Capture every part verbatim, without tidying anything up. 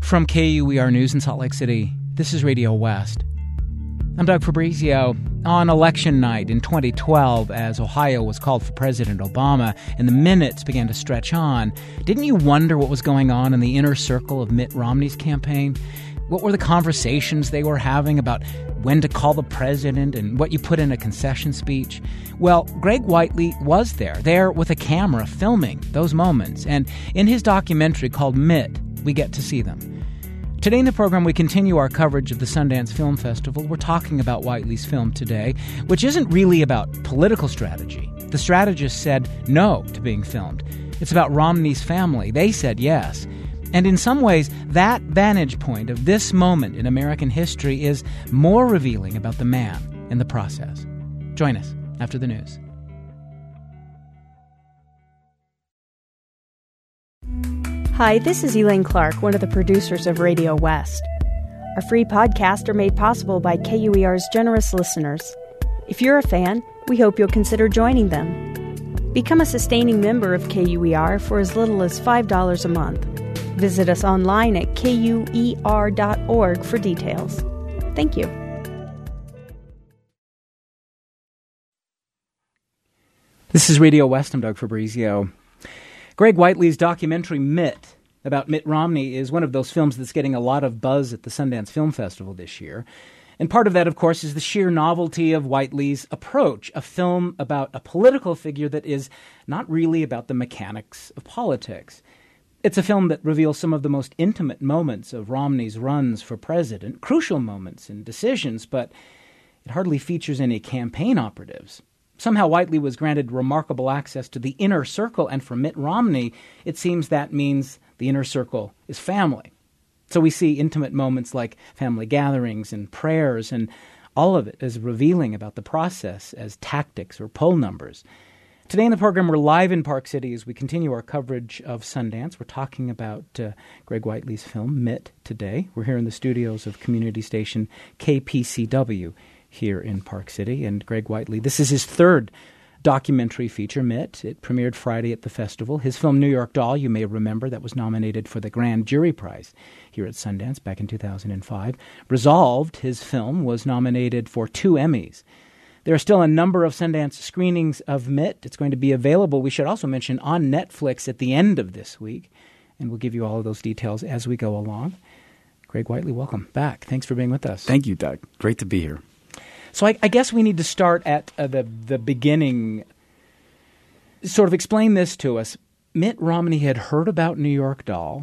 From K U E R News in Salt Lake City, this is Radio West. I'm Doug Fabrizio. On election night in twenty twelve, as Ohio was called for President Obama and the minutes began to stretch on, didn't you wonder what was going on in the inner circle of Mitt Romney's campaign? What were the conversations they were having about when to call the president and what you put in a concession speech? Well, Greg Whiteley was there, there with a camera filming those moments. And in his documentary called Mitt, we get to see them. Today in the program, we continue our coverage of the Sundance Film Festival. We're talking about Whiteley's film today, which isn't really about political strategy. The strategist said no to being filmed. It's about Romney's family. They said yes. And in some ways, that vantage point of this moment in American history is more revealing about the man in the process. Join us after the news. Hi, this is Elaine Clark, one of the producers of Radio West. Our free podcasts are made possible by K U E R's generous listeners. If you're a fan, we hope you'll consider joining them. Become a sustaining member of K U E R for as little as five dollars a month. Visit us online at K U E R dot org for details. Thank you. This is Radio West. I'm Doug Fabrizio. Greg Whiteley's documentary Mitt about Mitt Romney is one of those films that's getting a lot of buzz at the Sundance Film Festival this year. And part of that, of course, is the sheer novelty of Whiteley's approach, a film about a political figure that is not really about the mechanics of politics. It's a film that reveals some of the most intimate moments of Romney's runs for president, crucial moments and decisions, but it hardly features any campaign operatives. Somehow Whiteley was granted remarkable access to the inner circle, and for Mitt Romney, it seems that means the inner circle is family. So we see intimate moments like family gatherings and prayers, and all of it is revealing about the process as tactics or poll numbers. Today in the program, we're live in Park City as we continue our coverage of Sundance. We're talking about uh, Greg Whiteley's film, Mitt, today. We're here in the studios of community station K P C W here in Park City. And Greg Whiteley, this is his third documentary feature, Mitt. It premiered Friday at the festival. His film, New York Doll, you may remember, that was nominated for the Grand Jury Prize here at Sundance back in two thousand five. Resolved, his film, was nominated for two Emmys. There are still a number of Sundance screenings of Mitt. It's going to be available, we should also mention, on Netflix at the end of this week. And we'll give you all of those details as we go along. Greg Whiteley, welcome back. Thanks for being with us. Thank you, Doug. Great to be here. So I, I guess we need to start at uh, the the beginning. Sort of explain this to us. Mitt Romney had heard about New York Doll,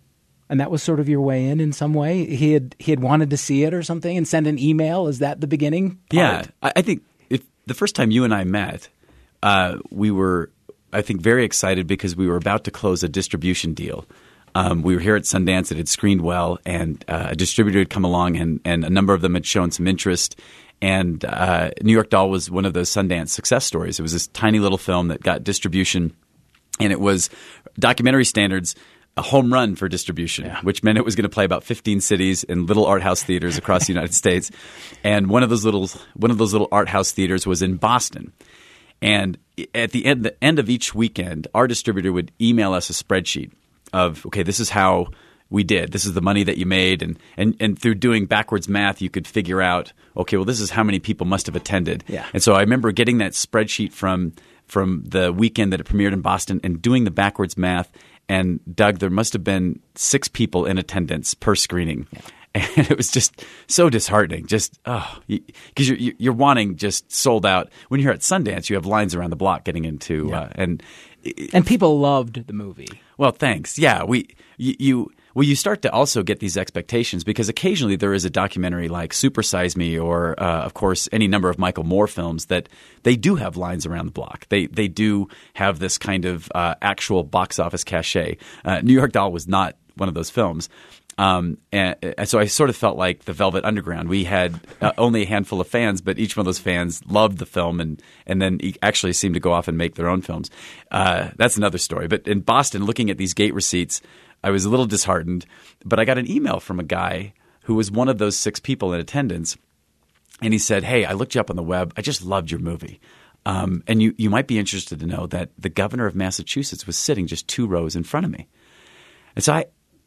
and that was sort of your way in in some way. He had he had wanted to see it or something and send an email. Is that the beginning part? Yeah, I, I think if the first time you and I met, uh, we were, I think, very excited because we were about to close a distribution deal. Um, we were here at Sundance. It had screened well, and uh, a distributor had come along, and, and a number of them had shown some interest. And uh, New York Doll was one of those Sundance success stories. It was this tiny little film that got distribution, and it was documentary standards, a home run for distribution, yeah. which meant it was going to play about fifteen cities in little art house theaters across the United States. And one of those little one of those little art house theaters was in Boston. And at the end, the end of each weekend, our distributor would email us a spreadsheet of, okay, this is how we did. This is the money that you made. And, and, and through doing backwards math, you could figure out, okay, well, this is how many people must have attended. Yeah. And so I remember getting that spreadsheet from from the weekend that it premiered in Boston and doing the backwards math. And, Doug, there must have been six people in attendance per screening. Yeah. And it was just so disheartening. Just, oh, because you're, you're wanting just sold out. When you're at Sundance, you have lines around the block getting into yeah. uh, – and and people loved the movie. Well, thanks. Yeah, we you, you well, you start to also get these expectations because occasionally there is a documentary like Super Size Me or, uh, of course, any number of Michael Moore films that they do have lines around the block. They they do have this kind of uh, actual box office cachet. Uh, New York Doll was not one of those films. Um, and, and so I sort of felt like the Velvet Underground. We had uh, only a handful of fans, but each one of those fans loved the film and, and then actually seemed to go off and make their own films. Uh, that's another story. But in Boston, looking at these gate receipts, I was a little disheartened. But I got an email from a guy who was one of those six people in attendance. And he said, hey, I looked you up on the web. I just loved your movie. Um, and you, you might be interested to know that the governor of Massachusetts was sitting just two rows in front of me. And so I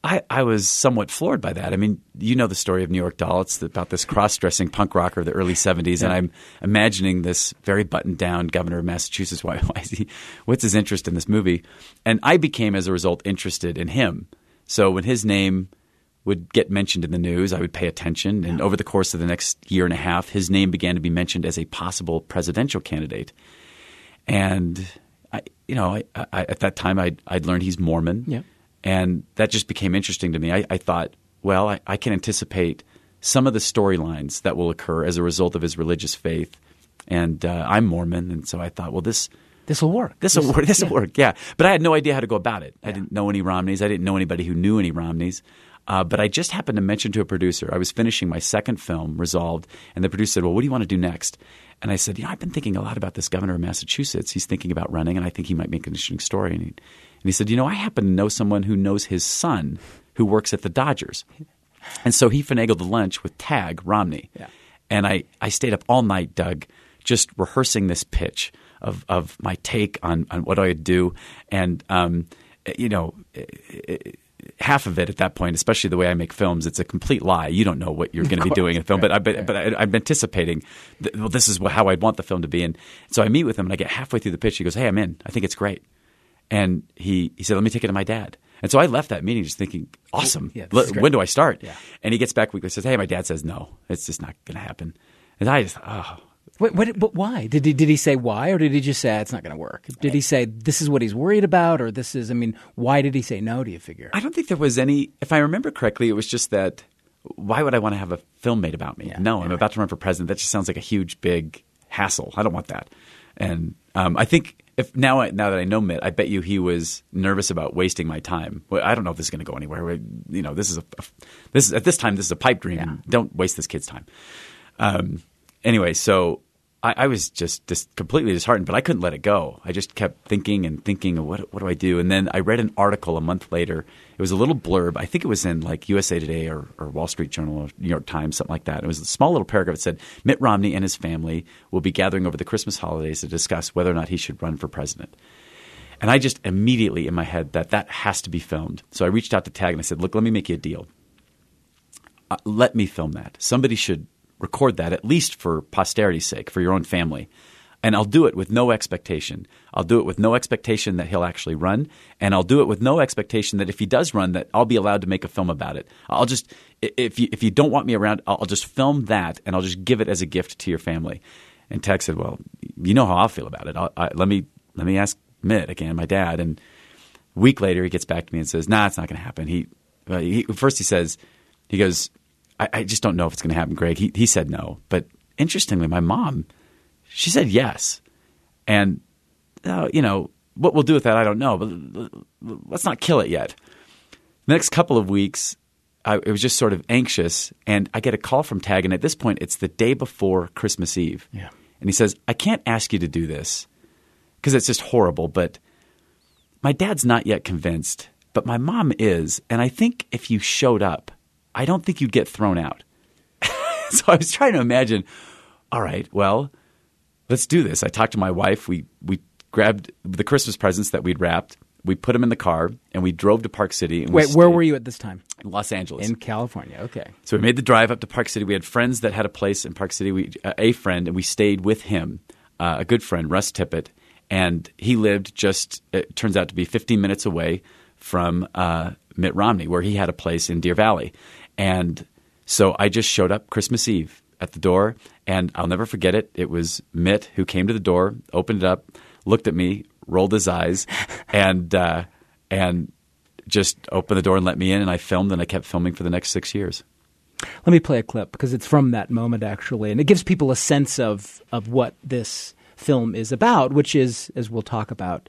I, I was somewhat floored by that. I mean, you know the story of New York Doll. It's about this cross-dressing punk rocker of the early seventies, yeah. and I'm imagining this very buttoned-down governor of Massachusetts. Why, why is he? What's his interest in this movie? And I became, as a result, interested in him. So when his name would get mentioned in the news, I would pay attention. And yeah. over the course of the next year and a half, his name began to be mentioned as a possible presidential candidate. And I, you know, I, I, at that time, I'd, I'd learned he's Mormon. Yeah. And that just became interesting to me. I, I thought, well, I, I can anticipate some of the storylines that will occur as a result of his religious faith. And uh, I'm Mormon, and so I thought, well, this this will work. This will work. This will yeah. work. Yeah, but I had no idea how to go about it. Yeah. I didn't know any Romneys. I didn't know anybody who knew any Romneys. Uh, but I just happened to mention to a producer. I was finishing my second film, Resolved, and the producer said, "Well, what do you want to do next?" And I said, "You know, I've been thinking a lot about this governor of Massachusetts. He's thinking about running, and I think he might make an interesting story." And he, and he said, "You know, I happen to know someone who knows his son who works at the Dodgers." And so he finagled the lunch with Tag Romney. Yeah. And I, I stayed up all night, Doug, just rehearsing this pitch of, of my take on, on what I would do. And, um, you know, half of it at that point, especially the way I make films, it's a complete lie. You don't know what you're going to be doing in a film. But, I, but, but I, I'm anticipating, that, well, this is how I'd want the film to be. And so I meet with him, and I get halfway through the pitch. He goes, "Hey, I'm in. I think it's great." And he, he said, "Let me take it to my dad." And so I left that meeting just thinking, awesome. Yeah, L- when do I start? Yeah. And he gets back weekly and says, "Hey, my dad says no. It's just not going to happen." And I just, oh. Wait, what, but why? Did he, did he say why, or did he just say it's not going to work? Did he say this is what he's worried about, or this is, I mean, why did he say no, do you figure? I don't think there was any – if I remember correctly, it was just that why would I want to have a film made about me? Yeah, no, yeah. I'm about to run for president. That just sounds like a huge, big hassle. I don't want that. And um, I think – If now, I, now that I know Mitt, I bet you he was nervous about wasting my time. Well, I don't know if this is going to go anywhere. You know, this is a, this is, at this time, this is a pipe dream. Yeah. Don't waste this kid's time. Um, anyway, so I, I was just, just completely disheartened, but I couldn't let it go. I just kept thinking and thinking, of what what do I do? And then I read an article a month later. It was a little blurb. I think it was in like U S A Today or, or Wall Street Journal or New York Times, something like that. It was a small little paragraph that said, "Mitt Romney and his family will be gathering over the Christmas holidays to discuss whether or not he should run for president." And I just immediately in my head that that has to be filmed. So I reached out to Tag and I said, "Look, let me make you a deal. Uh, let me film that. Somebody should record that, at least for posterity's sake, for your own family. And I'll do it with no expectation. I'll do it with no expectation that he'll actually run, and I'll do it with no expectation that if he does run, that I'll be allowed to make a film about it. I'll just if you if you don't want me around, I'll, I'll just film that, and I'll just give it as a gift to your family." And Tag said, "Well, you know how I'll feel about it. I'll, I, let me let me ask Mitt again, my dad." And a week later, he gets back to me and says, "Nah, it's not going to happen." He, uh, he first he says, he goes, I, "I just don't know if it's going to happen, Greg." He he said no, but interestingly, my mom, she said yes. And, uh, you know, what we'll do with that, I don't know. But let's not kill it yet. The next couple of weeks, I it was just sort of anxious. And I get a call from Tag. And at this point, it's the day before Christmas Eve. Yeah. And he says, "I can't ask you to do this because it's just horrible. But my dad's not yet convinced. But my mom is. And I think if you showed up, I don't think you'd get thrown out." So I was trying to imagine, all right, well, let's do this. I talked to my wife. We we grabbed the Christmas presents that we'd wrapped. We put them in the car, and we drove to Park City. And Wait, we where were you at this time? In Los Angeles. In California, okay. So we made the drive up to Park City. We had friends that had a place in Park City, we, uh, a friend, and we stayed with him, uh, a good friend, Russ Tippett. And he lived just, it turns out to be fifteen minutes away from uh, Mitt Romney, where he had a place in Deer Valley. And so I just showed up Christmas Eve at the door, and I'll never forget it. It was Mitt who came to the door, opened it up, looked at me, rolled his eyes, and uh, and just opened the door and let me in. And I filmed, and I kept filming for the next six years. Let me play a clip because it's from that moment, actually, and it gives people a sense of of what this film is about, which is, as we'll talk about,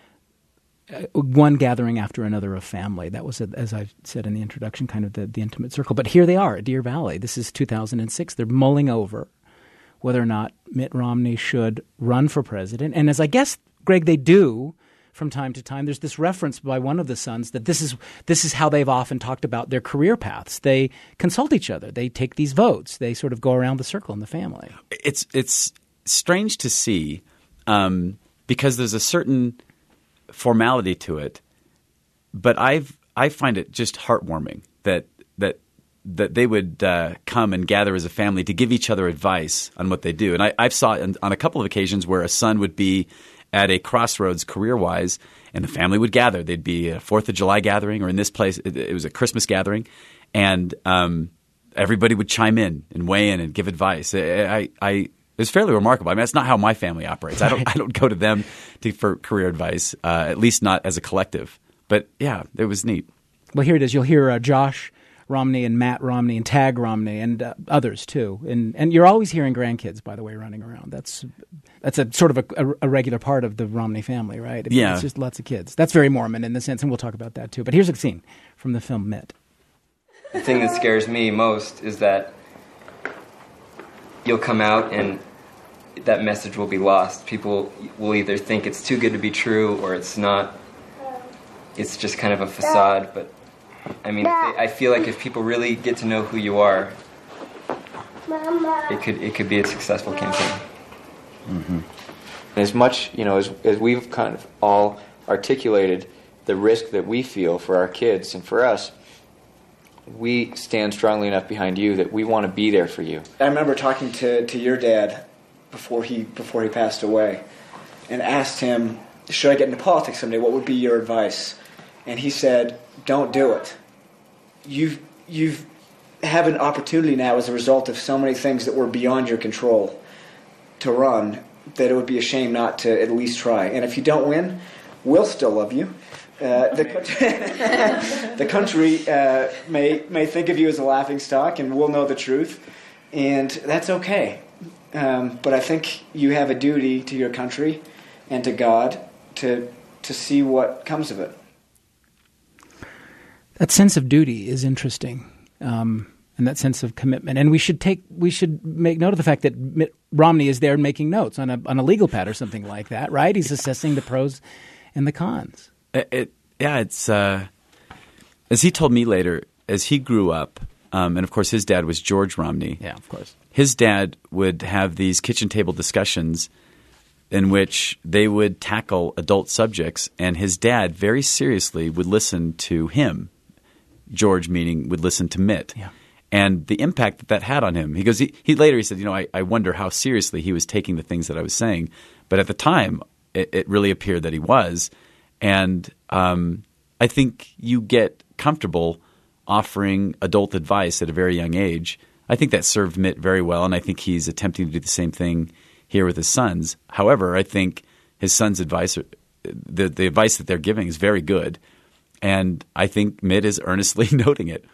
uh, one gathering after another of family. That was, a, as I said in the introduction, kind of the, the intimate circle. But here they are at Deer Valley. This is two thousand six. They're mulling over whether or not Mitt Romney should run for president. And as I guess, Greg, they do from time to time. There's this reference by one of the sons that this is this is how they've often talked about their career paths. They consult each other. They take these votes. They sort of go around the circle in the family. It's it's strange to see um, because there's a certain formality to it. But I've I find it just heartwarming that that that they would uh, come and gather as a family to give each other advice on what they do. And I, I've saw it on a couple of occasions where a son would be at a crossroads career-wise, and the family would gather. They'd be a Fourth of July gathering, or in this place, it, it was a Christmas gathering, and um, everybody would chime in and weigh in and give advice. I, I, I it was fairly remarkable. I mean, that's not how my family operates. I don't I don't go to them to, for career advice, uh, at least not as a collective. But yeah, it was neat. Well, here it is. You'll hear uh, Josh Romney and Matt Romney and Tag Romney and uh, others too. And and you're always hearing grandkids, by the way, running around. That's that's a sort of a, a, a regular part of the Romney family, right? I mean, yeah. It's just lots of kids. That's very Mormon in the sense, and we'll talk about that too. But here's a scene from the film Mitt. The thing that scares me most is that you'll come out and that message will be lost. People will either think it's too good to be true or it's not. It's just kind of a facade, but I mean, if they, I feel like if people really get to know who you are, it could it could be a successful campaign. Mm-hmm. As much, you know, as as we've kind of all articulated the risk that we feel for our kids and for us, we stand strongly enough behind you that we want to be there for you. I remember talking to, to your dad before he before he passed away, and asked him, "Should I get into politics someday? What would be your advice?" And he said, "Don't do it. You've you've have an opportunity now as a result of so many things that were beyond your control to run that it would be a shame not to at least try. And if you don't win, we'll still love you. Uh, the the country uh, may may think of you as a laughingstock, and we'll know the truth, and that's okay. Um, but I think you have a duty to your country and to God to to see what comes of it." That sense of duty is interesting, um, and that sense of commitment. And we should take we should make note of the fact that Mitt Romney is there making notes on a on a legal pad or something like that, right? He's assessing the pros and the cons. It, it, yeah, it's uh, as he told me later, as he grew up, um, and of course his dad was George Romney. Yeah, of course. His dad would have these kitchen table discussions in which they would tackle adult subjects, and his dad very seriously would listen to him. George, meaning, would listen to Mitt. Yeah. And the impact that that had on him. He goes, he, he later he said, you know, I, I wonder how seriously he was taking the things that I was saying. But at the time, it, it really appeared that he was. And um, I think you get comfortable offering adult advice at a very young age. I think that served Mitt very well, and I think he's attempting to do the same thing here with his sons. However, I think his sons' advice, the, the advice that they're giving is very good. And I think Mitt is earnestly noting it.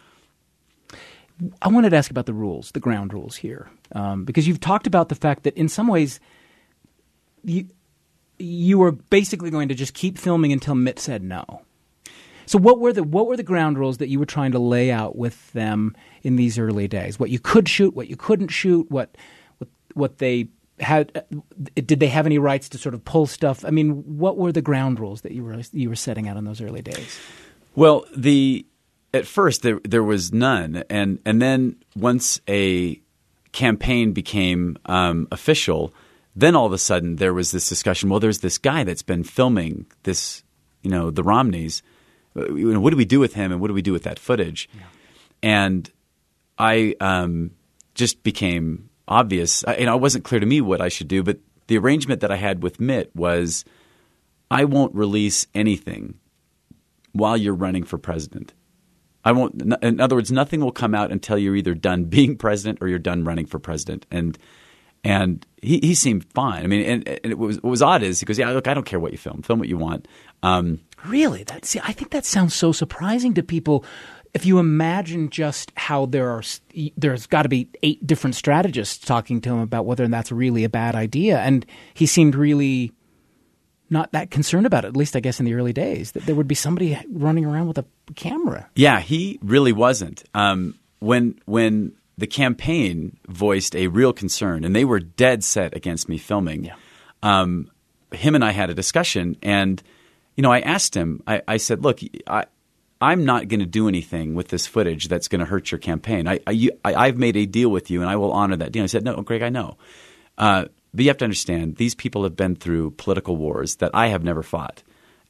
I wanted to ask about the rules, the ground rules here, um, because you've talked about the fact that in some ways you you were basically going to just keep filming until Mitt said no. So what were the what were the ground rules that you were trying to lay out with them in these early days? What you could shoot, what you couldn't shoot, what what, what they had? Did they have any rights to sort of pull stuff? I mean, what were the ground rules that you were you were setting out in those early days? Well, the at first there there was none, and and then once a campaign became um, official, then all of a sudden there was this discussion. Well, there's this guy that's been filming this, you know, the Romneys. What do we do with him, and what do we do with that footage? Yeah. And I um, just became obvious. I, you know, it wasn't clear to me what I should do, but the arrangement that I had with Mitt was I won't release anything while you're running for president. I won't. In other words, nothing will come out until you're either done being president or you're done running for president. And and he, he seemed fine. I mean, and, and it was what was odd is he goes, yeah, look, I don't care what you film. Film what you want. Um, really? That, see, I think that sounds so surprising to people. If you imagine just how there are, there's got to be eight different strategists talking to him about whether that's really a bad idea. And he seemed really not that concerned about it, at least I guess in the early days, that there would be somebody running around with a camera. Yeah, he really wasn't. Um, when when the campaign voiced a real concern, and they were dead set against me filming, yeah. um, him and I had a discussion, and you know, I asked him, I, I said, look, I, I'm not going to do anything with this footage that's going to hurt your campaign. I, I, you, I, I've made a deal with you, and I will honor that deal. I said, no, Greg, I know. Uh, but you have to understand, these people have been through political wars that I have never fought.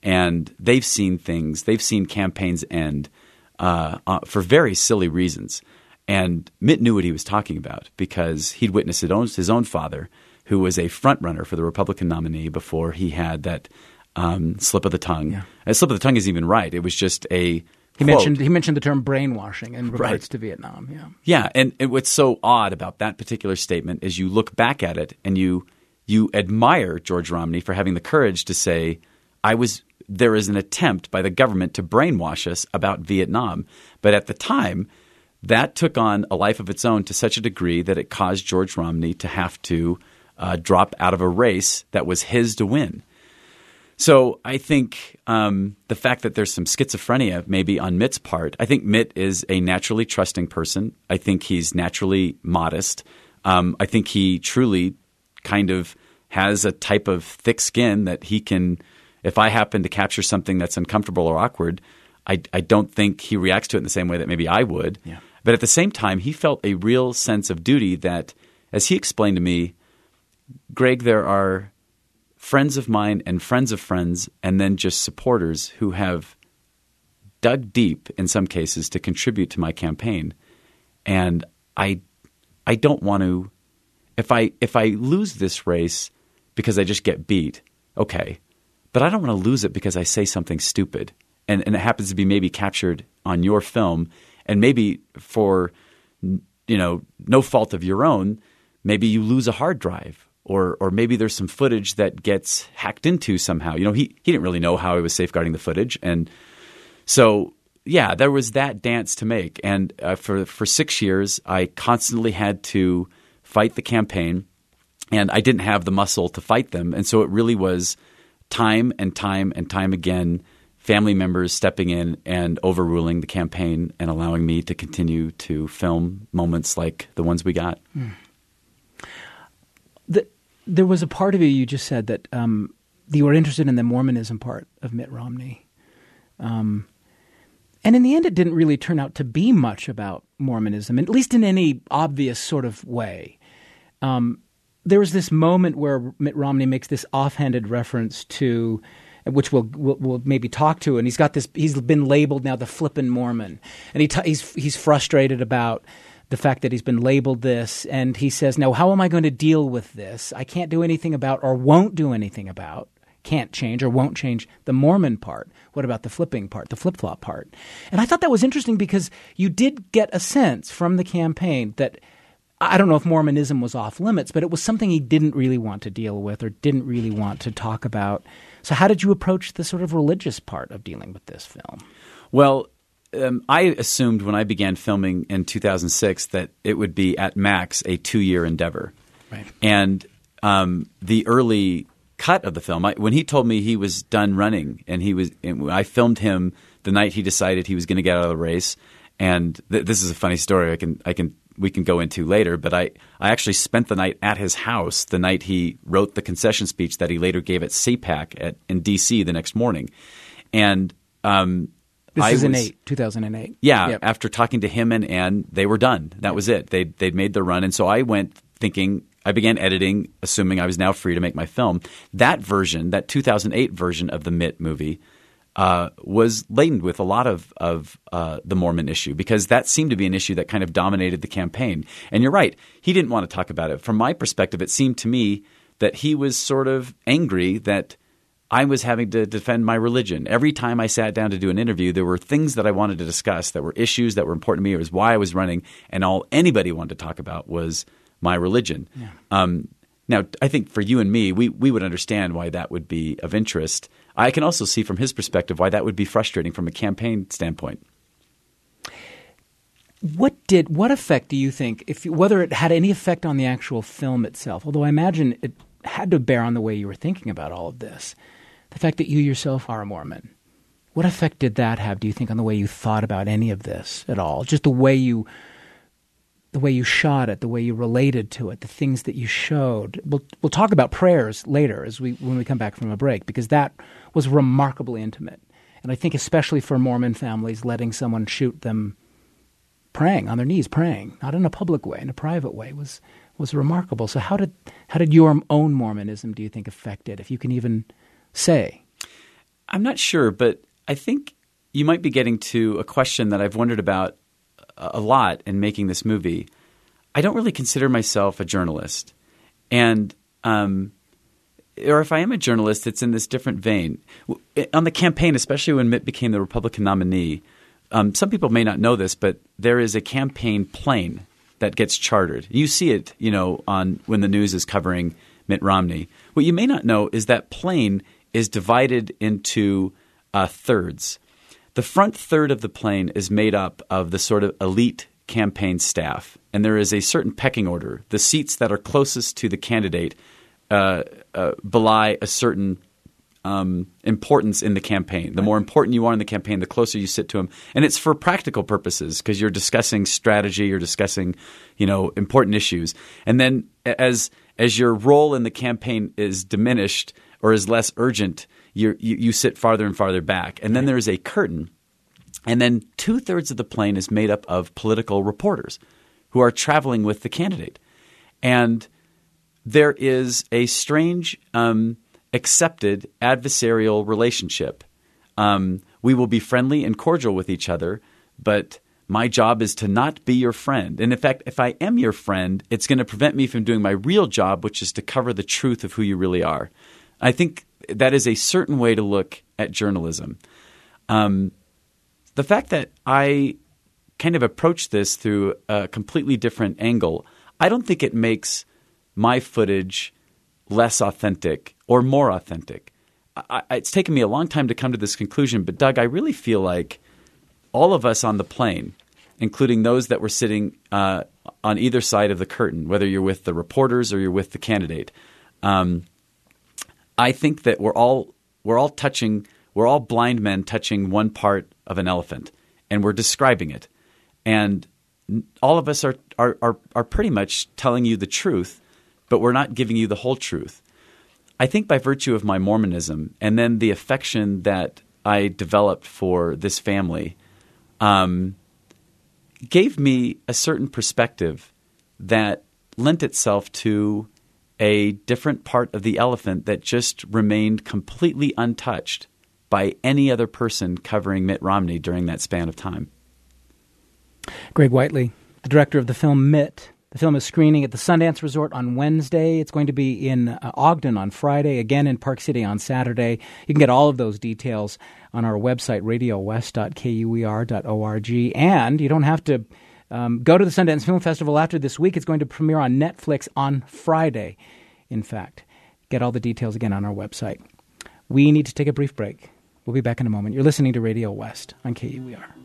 and they've seen things. They've seen campaigns end uh, uh, for very silly reasons. And Mitt knew what he was talking about because he'd witnessed his own, his own father, who was a front runner for the Republican nominee before he had that um, slip of the tongue. Yeah. A slip of the tongue isn't even right. It was just a He quote. mentioned he mentioned the term brainwashing in regards Right. to Vietnam. Yeah, Yeah, and, and what's so odd about that particular statement is you look back at it and you you admire George Romney for having the courage to say, "I was there is an attempt by the government to brainwash us about Vietnam," but at the time, that took on a life of its own to such a degree that it caused George Romney to have to uh, drop out of a race that was his to win. So I think um, the fact that there's some schizophrenia maybe on Mitt's part, I think Mitt is a naturally trusting person. I think he's naturally modest. Um, I think he truly kind of has a type of thick skin that he can – if I happen to capture something that's uncomfortable or awkward, I, I don't think he reacts to it in the same way that maybe I would. Yeah. But at the same time, he felt a real sense of duty that, as he explained to me, Greg, there are – friends of mine and friends of friends and then just supporters who have dug deep in some cases to contribute to my campaign. And I I don't want to if I if I lose this race because I just get beat, okay. But I don't want to lose it because I say something stupid. And and it happens to be maybe captured on your film and maybe for you know no fault of your own, maybe you lose a hard drive. Or or maybe there's some footage that gets hacked into somehow. You know, he, he didn't really know how he was safeguarding the footage. And so, yeah, there was that dance to make. And uh, for for six years, I constantly had to fight the campaign. And I didn't have the muscle to fight them. And so it really was time and time and time again, family members stepping in and overruling the campaign and allowing me to continue to film moments like the ones we got. Mm. The, there was a part of you you just said that um, you were interested in the Mormonism part of Mitt Romney. Um, and in the end, it didn't really turn out to be much about Mormonism, at least in any obvious sort of way. Um, there was this moment where Mitt Romney makes this offhanded reference to, which we'll, we'll, we'll maybe talk to, and he's got this. He's been labeled now the flippin' Mormon, and he t- he's he's frustrated about the fact that he's been labeled this, and he says, now, how am I going to deal with this? I can't do anything about or won't do anything about, can't change or won't change the Mormon part. What about the flipping part, the flip-flop part? And I thought that was interesting because you did get a sense from the campaign that I don't know if Mormonism was off limits, but it was something he didn't really want to deal with or didn't really want to talk about. So how did you approach the sort of religious part of dealing with this film? Well, Um, I assumed when I began filming in two thousand six that it would be at max a two-year endeavor. Right. And um, the early cut of the film, I, when he told me he was done running, and he was, and I filmed him the night he decided he was going to get out of the race. And th- this is a funny story. I can, I can, we can go into later. But I, I actually spent the night at his house the night he wrote the concession speech that he later gave at C PAC at in D C the next morning, and. Um, This I is in was, eight, two thousand eight. Yeah, Yep. After talking to him and Ann, they were done. That was it. They'd, they'd made their run. And so I went thinking – I began editing, assuming I was now free to make my film. That version, that two thousand eight version of the Mitt movie uh, was laden with a lot of, of uh, the Mormon issue because that seemed to be an issue that kind of dominated the campaign. And you're right. He didn't want to talk about it. From my perspective, it seemed to me that he was sort of angry that – I was having to defend my religion. Every time I sat down to do an interview, there were things that I wanted to discuss that were issues that were important to me. It was why I was running, and all anybody wanted to talk about was my religion. Yeah. Um, now, I think for you and me, we, we would understand why that would be of interest. I can also see from his perspective why that would be frustrating from a campaign standpoint. What did what effect do you think, if whether it had any effect on the actual film itself? Although I imagine it had to bear on the way you were thinking about all of this. The fact that you yourself are a Mormon, what effect did that have, do you think, on the way you thought about any of this at all? Just the way you the way you shot it, the way you related to it, the things that you showed. We'll we'll talk about prayers later as we when we come back from a break, because that was remarkably intimate. And I think especially for Mormon families, letting someone shoot them praying, on their knees praying, not in a public way, in a private way, was was remarkable. So how did how did your own Mormonism, do you think, affect it, if you can even say? I'm not sure, but I think you might be getting to a question that I've wondered about a lot in making this movie. I don't really consider myself a journalist. And um, or if I am a journalist, it's in this different vein. On the campaign, especially when Mitt became the Republican nominee, um, some people may not know this, but there is a campaign plane that gets chartered. You see it, you know, on when the news is covering Mitt Romney. What you may not know is that plane is divided into uh, thirds. The front third of the plane is made up of the sort of elite campaign staff, and there is a certain pecking order. The seats that are closest to the candidate uh, uh, belie a certain um, importance in the campaign. The more important you are in the campaign, the closer you sit to him. And it's for practical purposes because you're discussing strategy, you're discussing, you know, important issues. And then as as your role in the campaign is diminished or is less urgent, you you sit farther and farther back. And then there is a curtain. And then two-thirds of the plane is made up of political reporters who are traveling with the candidate. And there is a strange um, accepted adversarial relationship. Um, we will be friendly and cordial with each other, but my job is to not be your friend. And in fact, if I am your friend, it's going to prevent me from doing my real job, which is to cover the truth of who you really are. I think that is a certain way to look at journalism. Um, the fact that I kind of approach this through a completely different angle, I don't think it makes my footage less authentic or more authentic. I, I, it's taken me a long time to come to this conclusion, but Doug, I really feel like all of us on the plane, including those that were sitting uh, on either side of the curtain, whether you're with the reporters or you're with the candidate, um, I think that we're all we're all touching we're all blind men touching one part of an elephant, and we're describing it, and all of us are are are, are pretty much telling you the truth, but we're not giving you the whole truth. I think by virtue of my Mormonism and then the affection that I developed for this family, um, gave me a certain perspective that lent itself to a different part of the elephant that just remained completely untouched by any other person covering Mitt Romney during that span of time. Greg Whiteley, the director of the film Mitt. The film is screening at the Sundance Resort on Wednesday. It's going to be in uh, Ogden on Friday, again in Park City on Saturday. You can get all of those details on our website, radio west dot k u e r dot org. And you don't have to um, go to the Sundance Film Festival after this week. It's going to premiere on Netflix on Friday, in fact. Get all the details again on our website. We need to take a brief break. We'll be back in a moment. You're listening to Radio West on K U E R.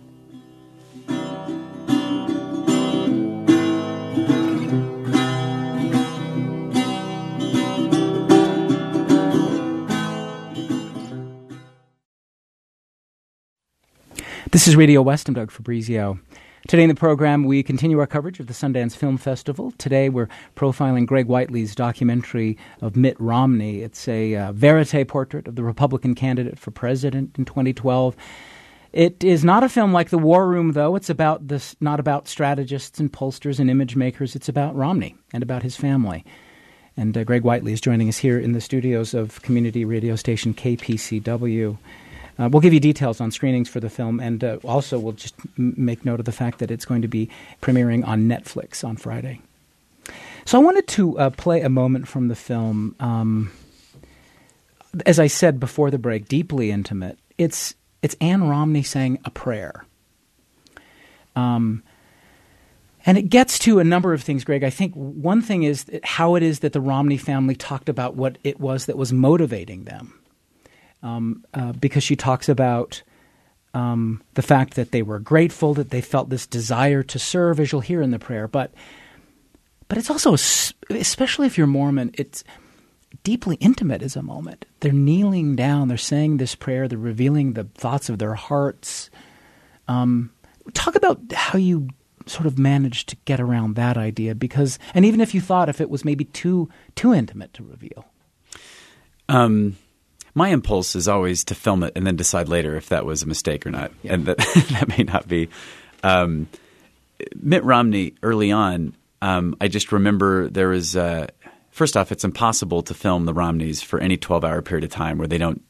This is Radio West. I'm Doug Fabrizio. Today in the program, we continue our coverage of the Sundance Film Festival. Today, we're profiling Greg Whiteley's documentary of Mitt Romney. It's a uh, verite portrait of the Republican candidate for president in twenty twelve. It is not a film like The War Room, though. It's about this, not about strategists and pollsters and image makers. It's about Romney and about his family. And uh, Greg Whiteley is joining us here in the studios of community radio station K P C W. Uh, we'll give you details on screenings for the film, and uh, also we'll just m- make note of the fact that it's going to be premiering on Netflix on Friday. So I wanted to uh, play a moment from the film. Um, as I said before the break, deeply intimate. It's it's Ann Romney saying a prayer. Um, and it gets to a number of things, Greg. I think one thing is how it is that the Romney family talked about what it was that was motivating them. Um, uh, because she talks about um, the fact that they were grateful, that they felt this desire to serve, as you'll hear in the prayer. But but it's also, especially if you're Mormon, it's deeply intimate as a moment. They're kneeling down, they're saying this prayer, they're revealing the thoughts of their hearts. Um, talk about how you sort of managed to get around that idea, because, and even if you thought if it was maybe too too intimate to reveal. Um. My impulse is always to film it and then decide later if that was a mistake or not, yeah. and that that may not be. Um, Mitt Romney, early on, um, I just remember there was uh, – first off, it's impossible to film the Romneys for any twelve-hour period of time where they don't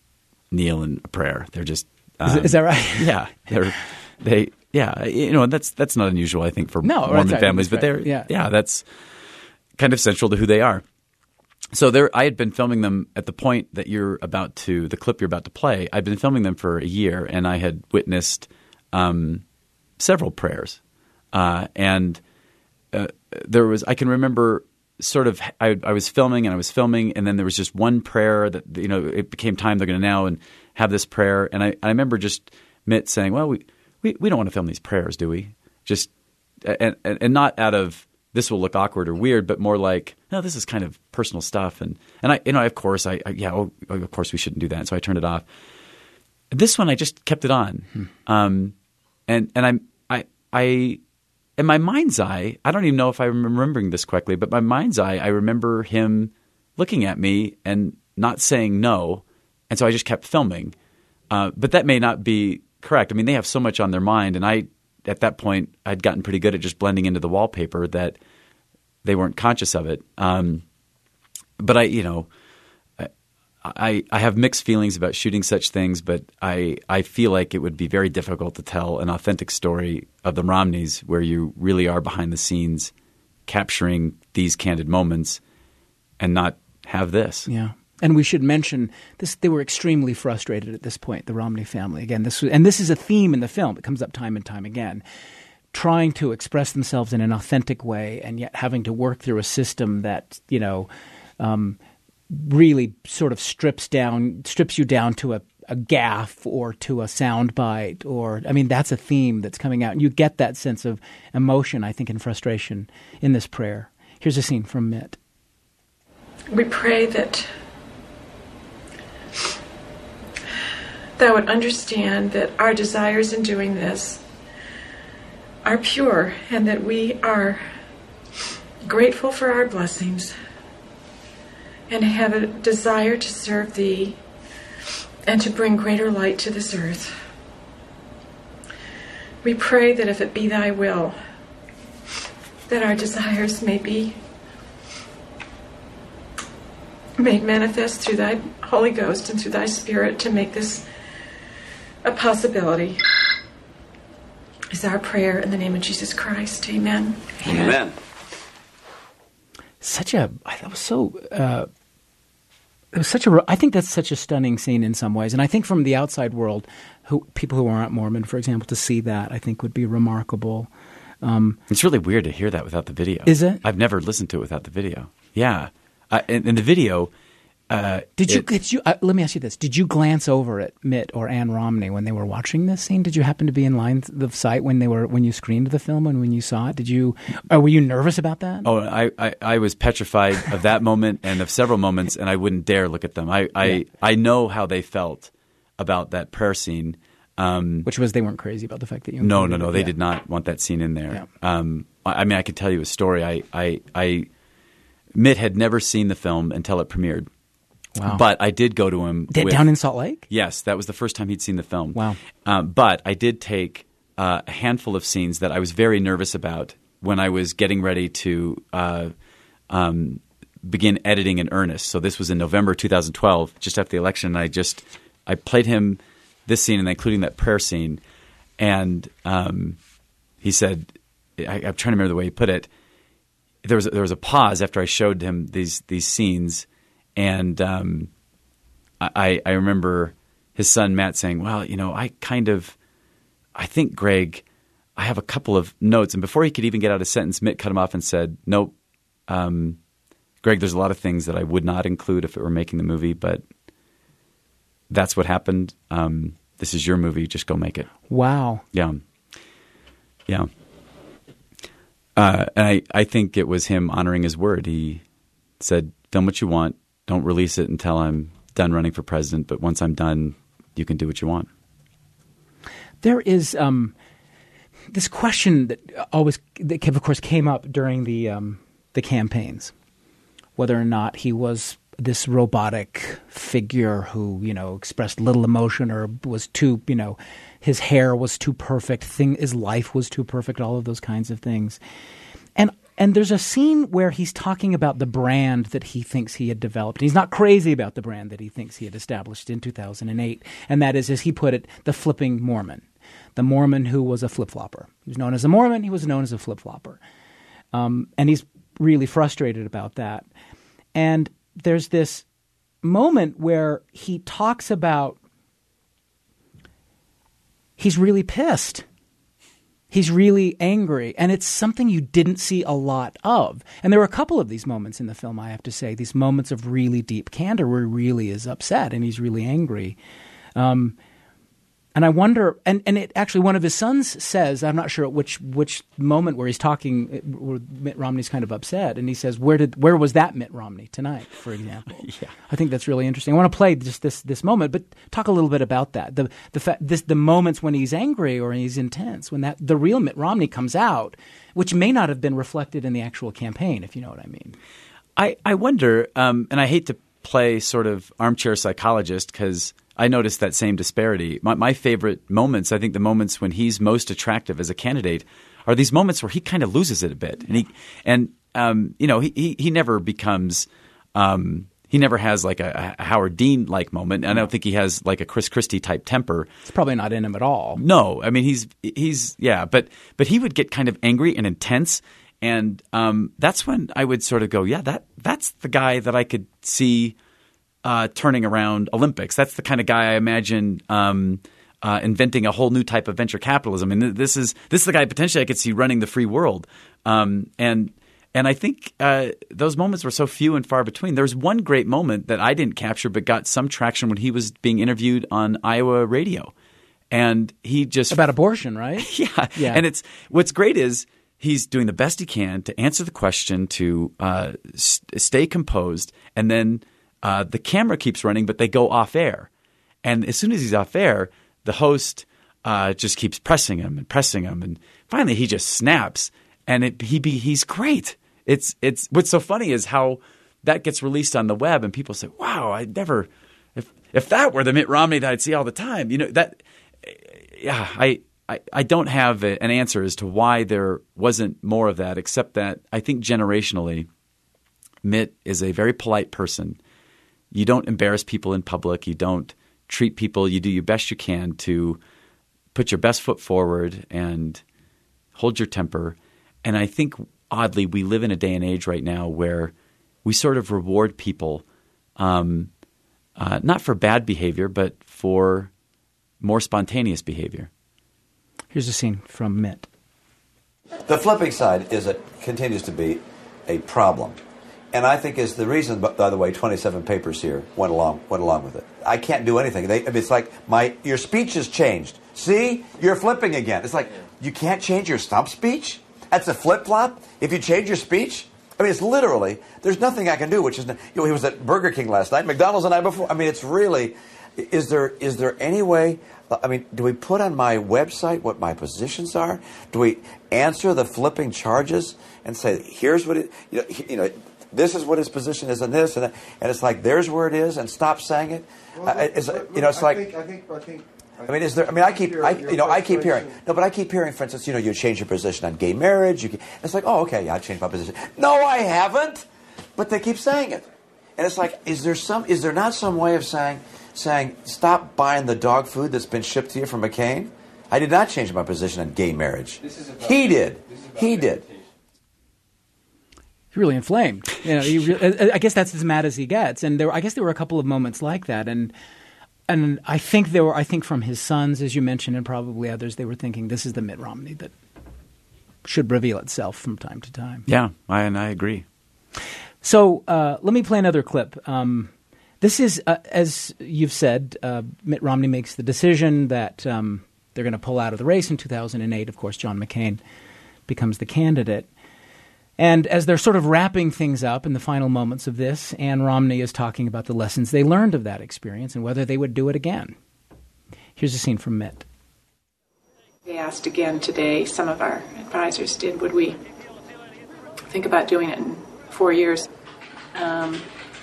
kneel in a prayer. They're just um, is, is that right? Yeah, they're they yeah you know that's that's not unusual I think for no, Mormon right, families, but right. they're yeah. yeah that's kind of central to who they are. So there, I had been filming them at the point that you're about to the clip you're about to play. I'd been filming them for a year, and I had witnessed um, several prayers, uh, and uh, there was I can remember. Sort of, I, I was filming and I was filming, and then there was just one prayer that you know it became time they're going to now and have this prayer, and I, I remember just Mitt saying, "Well, we, we, we don't want to film these prayers, do we?" Just and, and and not out of this will look awkward or weird, but more like, no, this is kind of personal stuff, and and I you know of course I, I yeah oh, of course we shouldn't do that, so I turned it off. This one I just kept it on, hmm. um, and and I'm I I. In my mind's eye, I don't even know if I'm remembering this correctly, but my mind's eye, I remember him looking at me and not saying no, and so I just kept filming. Uh, but that may not be correct. I mean, they have so much on their mind, and I, at that point, I'd gotten pretty good at just blending into the wallpaper that they weren't conscious of it. Um, but I, you know, I, I have mixed feelings about shooting such things, but I, I feel like it would be very difficult to tell an authentic story of the Romneys where you really are behind the scenes capturing these candid moments and not have this. Yeah. And we should mention this. They were extremely frustrated at this point, the Romney family. Again, this was, and this is a theme in the film. It comes up time and time again. Trying to express themselves in an authentic way and yet having to work through a system that, you know, um, really sort of strips down, strips you down to a, a gaffe or to a soundbite, or I mean, that's a theme that's coming out, and you get that sense of emotion, I think, and frustration in this prayer. Here's a scene from Mitt. We pray that Thou would understand that our desires in doing this are pure, and that we are grateful for our blessings, and have a desire to serve Thee and to bring greater light to this earth. We pray that if it be Thy will, that our desires may be made manifest through Thy Holy Ghost and through Thy Spirit to make this a possibility. Is our prayer in the name of Jesus Christ. Amen. Amen. Amen. Such a, that was so, uh, it was such a, I think that's such a stunning scene in some ways. And I think from the outside world, who people who aren't Mormon, for example, to see that, I think would be remarkable. Um, it's really weird to hear that without the video. Is it? I've never listened to it without the video. Yeah. Uh, in, in the video... Uh, did you? It, did you? Uh, let me ask you this: did you glance over at Mitt or Ann Romney when they were watching this scene? Did you happen to be in line of sight when they were when you screened the film and when you saw it? Did you? Or were you nervous about that? Oh, I, I, I was petrified of that moment and of several moments, and I wouldn't dare look at them. I, I, yeah. I know how they felt about that prayer scene, um, which was they weren't crazy about the fact that you. No, no, no. It. They yeah. did not want that scene in there. Yeah. Um, I, I mean, I could tell you a story. I, I, I, Mitt had never seen the film until it premiered. Wow. But I did go to him. Did, with, down in Salt Lake? Yes, that was the first time he'd seen the film. Wow. Um, but I did take uh, a handful of scenes that I was very nervous about when I was getting ready to uh, um, begin editing in earnest. So this was in November two thousand twelve, just after the election. And I just I played him this scene, and including that prayer scene. And um, he said, I, I'm trying to remember the way he put it. There was a, there was a pause after I showed him these these scenes. And um, I, I remember his son Matt saying, well, you know, I kind of – I think, Greg, I have a couple of notes. And before he could even get out a sentence, Mitt cut him off and said, nope, um, Greg, there's a lot of things that I would not include if it were making the movie, but that's what happened. Um, this is your movie. Just go make it. Wow. Yeah. Yeah. Uh, and I, I think it was him honoring his word. He said, film what you want. Don't release it until I'm done running for president, but once I'm done, you can do what you want. There is um, this question that always, that of course, came up during the um, the campaigns, whether or not he was this robotic figure who, you know, expressed little emotion or was too, you know, his hair was too perfect, thing, his life was too perfect, all of those kinds of things. And And there's a scene where he's talking about the brand that he thinks he had developed. He's not crazy about the brand that he thinks he had established in two thousand eight, and that is, as he put it, the flipping Mormon. The Mormon who was a flip-flopper. He was known as a Mormon. He was known as a flip-flopper. Um, and he's really frustrated about that. And there's this moment where he talks about he's really pissed. He's really angry. And it's something you didn't see a lot of. And there were a couple of these moments in the film, I have to say, these moments of really deep candor where he really is upset and he's really angry. Um And I wonder, and, and it actually, one of his sons says, I'm not sure at which which moment where he's talking, where Mitt Romney's kind of upset, and he says, "Where did where was that Mitt Romney tonight?" For example. Yeah, I think that's really interesting. I want to play just this this moment, but talk a little bit about that. The the fa- this the moments when he's angry or he's intense, when that the real Mitt Romney comes out, which may not have been reflected in the actual campaign, if you know what I mean. I I wonder, um, and I hate to play sort of armchair psychologist because I noticed that same disparity. My, my favorite moments, I think the moments when he's most attractive as a candidate, are these moments where he kind of loses it a bit, and he and um, you know he, he he never becomes um, he never has like a, a Howard Dean like moment. I don't think he has like a Chris Christie type temper. It's probably not in him at all. No, I mean he's he's yeah, but but he would get kind of angry and intense. And um, that's when I would sort of go, yeah, that that's the guy that I could see uh, turning around Olympics. That's the kind of guy I imagine um, uh, inventing a whole new type of venture capitalism. And this is this is the guy potentially I could see running the free world. Um, and and I think uh, those moments were so few and far between. There was one great moment that I didn't capture but got some traction when he was being interviewed on Iowa radio. And he just – about abortion, right? yeah. yeah. And it's what's great is – he's doing the best he can to answer the question, to uh, st- stay composed, and then uh, the camera keeps running, but they go off air. And as soon as he's off air, the host uh, just keeps pressing him and pressing him, and finally he just snaps, and it, he be, he's great. It's it's what's so funny is how that gets released on the web, and people say, "Wow, I never if if that were the Mitt Romney that I'd see all the time, you know that." Yeah, I. I, I don't have a, an answer as to why there wasn't more of that, except that I think generationally, Mitt is a very polite person. You don't embarrass people in public. You don't treat people. You do your best you can to put your best foot forward and hold your temper. And I think, oddly, we live in a day and age right now where we sort of reward people um, uh, not for bad behavior, but for more spontaneous behavior. Here's a scene from Mitt. The flipping side is it continues to be a problem, and I think is the reason. By the way, twenty-seven papers here went along went along with it. I can't do anything. They, I mean, it's like my your speech has changed. See, you're flipping again. It's like you can't change your stump speech. That's a flip flop. If you change your speech, I mean, it's literally there's nothing I can do. Which is, you know, he was at Burger King last night, McDonald's the night before. I mean, it's really. Is there is there any way? I mean, do we put on my website what my positions are? Do we answer the flipping charges and say, here's what it, you know, you know this is what his position is in this, and, and it's like, there's where it is, and stop saying it? Well, uh, it's, look, you know, it's I like, think, I think, I think, I mean, is there, I mean, I keep, I, you know, I keep hearing, no, but I keep hearing, for instance, you know, you change your position on gay marriage. You can, it's like, oh, okay, yeah, I changed my position. No, I haven't, but they keep saying it. And it's like, is there some, is there not some way of saying, saying, stop buying the dog food that's been shipped to you from McCain? I did not change my position on gay marriage. He did. He did. He's really inflamed. You know, he re- I guess that's as mad as he gets. And there, I guess there were a couple of moments like that. And and I think there were, I think from his sons, as you mentioned, and probably others, they were thinking, this is the Mitt Romney that should reveal itself from time to time. Yeah, I, and I agree. So uh, let me play another clip. Um, This is, uh, as you've said, uh, Mitt Romney makes the decision that um, they're going to pull out of the race in two thousand eight. Of course, John McCain becomes the candidate. And as they're sort of wrapping things up in the final moments of this, Ann Romney is talking about the lessons they learned of that experience and whether they would do it again. Here's a scene from Mitt. They asked again today, some of our advisors did, would we think about doing it in four years? Um